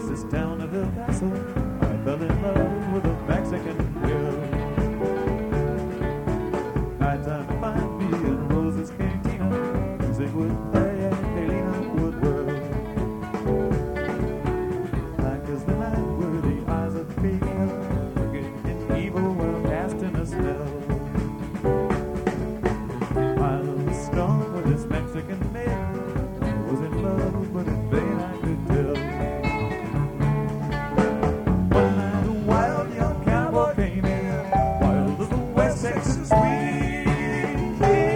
Texas town of El Paso, I fell in love with a Mexican girl. Nighttime to find me in Rose's Cantina, music would play and Helena would whirl. Black as the night were the eyes of Helena, wicked and evil were cast in a spell. I was strong with this Mexican maid, I was in love, but in vain I could tell. One night a wild young cowboy came in, wild as the West Texas wind.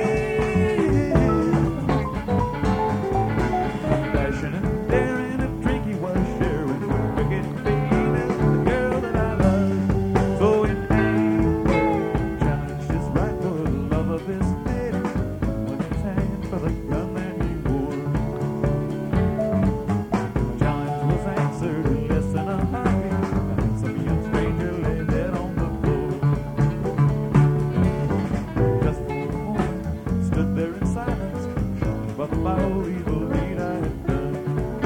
Dashing and daring, a drink he was sharing, wicked Helena, the girl that I love. So in vain, challenged his right for the love of his lady, when his hand for the gun that he wore. Challenge was answered in less than a heartbeat, and some young stranger lay dead on the floor. Just for a moment, stood there in silence, shocked by the foul evil deed I had done.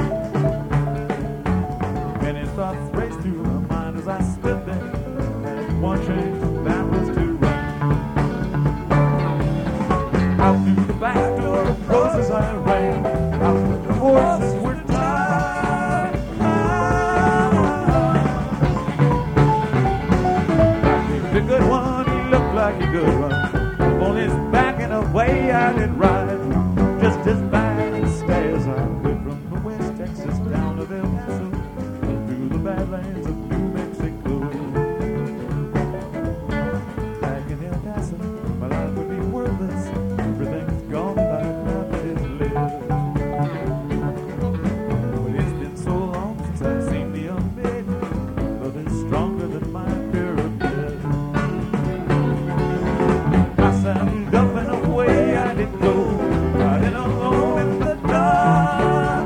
Many thoughts raced through my mind as I stood there, and one change, that was to run. Out through the back door of Roses I ran, out where the horses were tied. I picked a good one, he looked like a good one. On his back and away I did ride, just as fast as I could from the West Texas town of El Paso, through the badlands of New Mexico. Back in El Paso, my life would be worthless. Everything's gone by now that it's lived. But it's been so long since I've seen the young maiden. Love is stronger than my fear of death. I saddled up and away I did go, riding alone in the dark.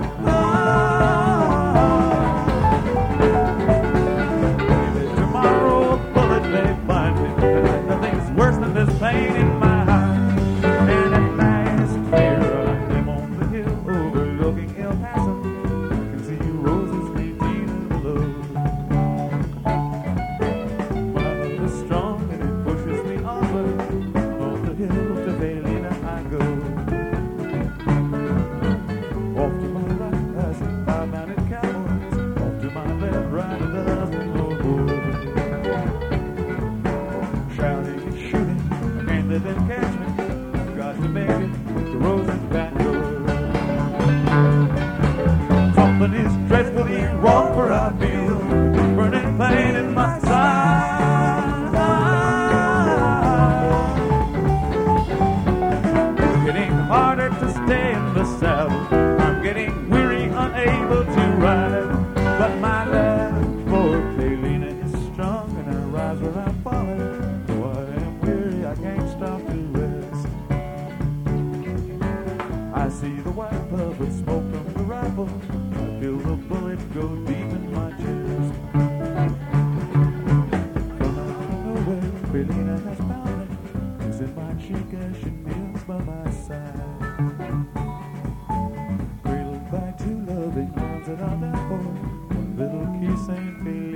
Maybe tomorrow a bullet may find me, and nothing's worse than this pain in my heart. And at last, here I am on the hill overlooking El Paso. I can see Rose's Cantina below. My love is strong and it pushes me onward. On the hill to Helena I go. Off to my right I see 5 mounted cowboys. Off to my left, right a dozen more boys. Shouting and shooting, I can't let them catch me. I've got to make it to Rose's back door. Something is dreadfully wrong, for I feel burning pain in my side. It's getting harder to stay in the saddle. I'm getting weary, unable to ride. But my love for Helena is strong, and I rise where I'm falling. Though I am weary, I can't stop to rest. I see the white puff of smoke from the rifle. I feel the bullet go deep in my chest. From out of nowhere, Helena has found me, kissing my cheek as she kneels by my side. Cradled by 2 loving arms that are there for one little kiss ain't